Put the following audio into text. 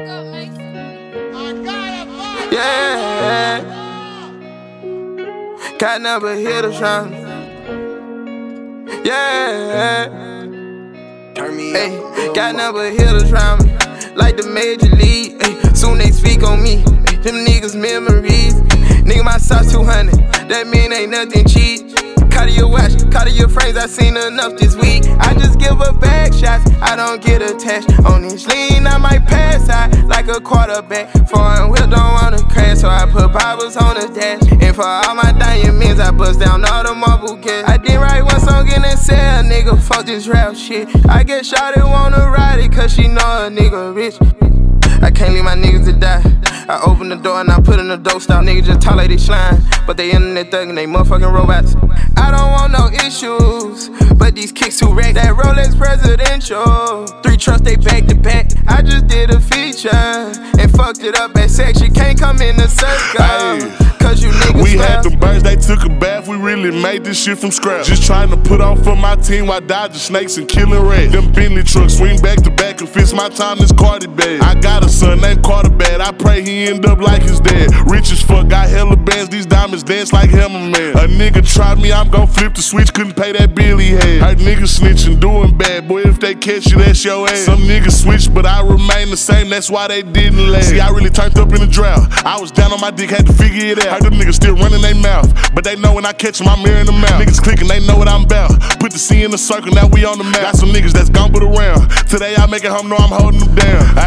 Yeah, got number hitters round. Yeah, Turn me hey, up. got number hitters round me, like the major league. Ay, soon they speak on me. Ay, them niggas memories. Nigga, my sauce 200. That mean ain't nothing cheap. Cardio watch, cardio frames, I seen enough this week. I just give up back shots, I don't get attached. On this lean, I might pass out like a quarterback. Foreign whip, don't wanna crash, so I put Bibles on the dash. And for all my diamonds, I bust down all the marble gas. I did write one song in and sell, nigga, fuck this rap shit. I get shot and wanna ride it, cause she know a nigga rich. I can't leave my niggas to die. I open the door and I put in the dope stop. Niggas just talk like they slime, but they internet thuggin', they motherfucking robots. I don't want no issues, but these kicks too wreck. That Rolex presidential, 3 trucks they back to back. I just did a feature and fucked it up at sex. You can't come in the circle, cause you niggas we had them birds, they took a bath. We really made this shit from scratch. Just trying to put on for my team while dodging snakes and killing rats. Them Bentley trucks swing back to back. If it's my time, this Cardi bag. I got a son named Carter Bad. I pray he end up like his dad. Rich as fuck, got hella bands. These diamonds dance like Hammerman. A nigga tried me, I'm gon' flip the switch. Couldn't pay that bill he had. Heard niggas snitching, doing bad. Boy, if they catch you, that's your ass. Some niggas switch, but I remain the same. That's why they didn't last. See, I really turned up in the drought. I was down on my dick, had to figure it out. Heard them niggas still running their mouth, but they know when I catch them, I'm mirroring them out. Niggas clicking, they know what I'm about. Put the C in the circle, now we on the map. Got some niggas that's gon' put around. Today I make it home, know I'm holding them down.